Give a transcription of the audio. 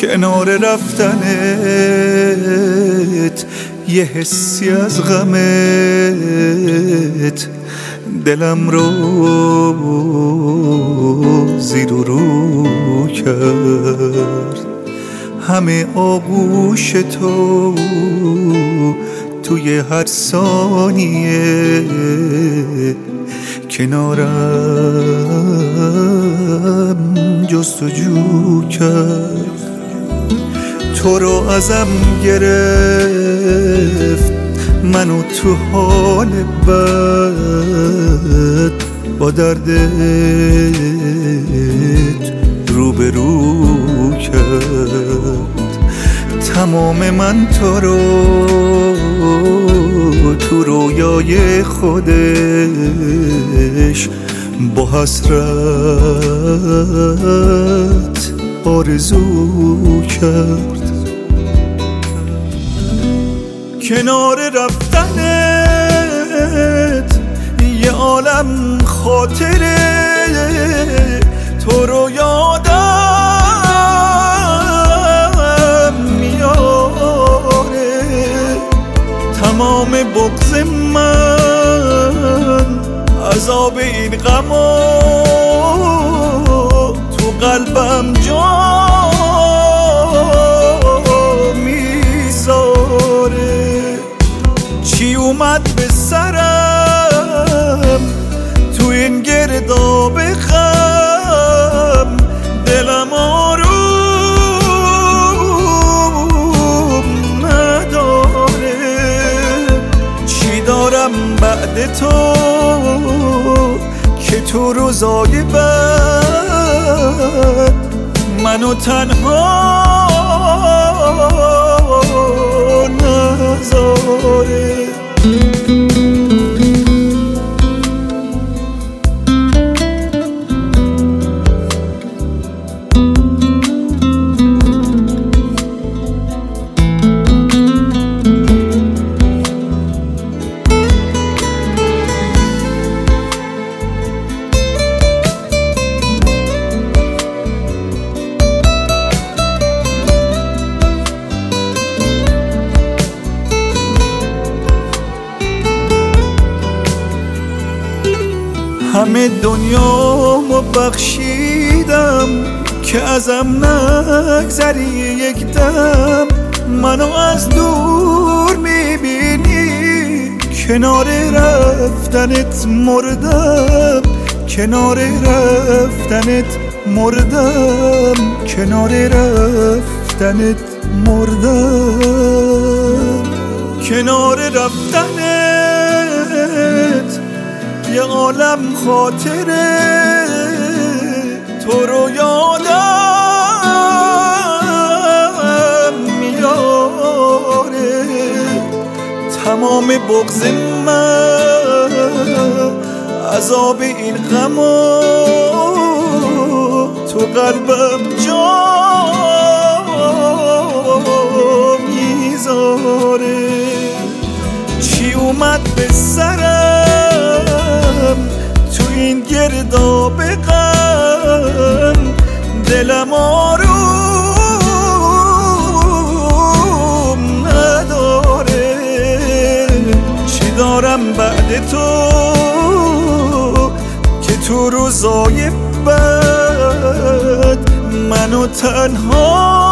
کنار رفتنت یه حسی از غمت دلم رو زیر و رو کرد. همه آغوش تو توی هر ثانیه کنارم جستجو کرد. تو رو ازم گرفت منو تو حال بد با دردت روبرو کرد. تمام من تو رو تو رویای خودش با حسرت آرزو کرد. کنار رفتنت یه عالم خاطره تو رو یادم میاره. تمام بغض من عذاب این غما تو قلبم جا میذاره. چی اومد به سرم تو این گرداب غم دلم آروم نداره. چی دارم بعد تو که تو روزای بعد منو تنها نذاره. همه دنیامو بخشیدم که ازم نگذری یک دم. منو از دور میبینی کنار رفتنت مردم. کنار رفتنت مردم. کنار رفتنت مردم. کنار رفتنت یه عالم خاطره تو رو یادم میاره. تمام بغض من عذاب این غما تو قلبم جا میذاره. چی اومد به سرم تو این گرداب غم دلم آروم نداره. چی دارم بعد تو که تو روزای بعد منو تنها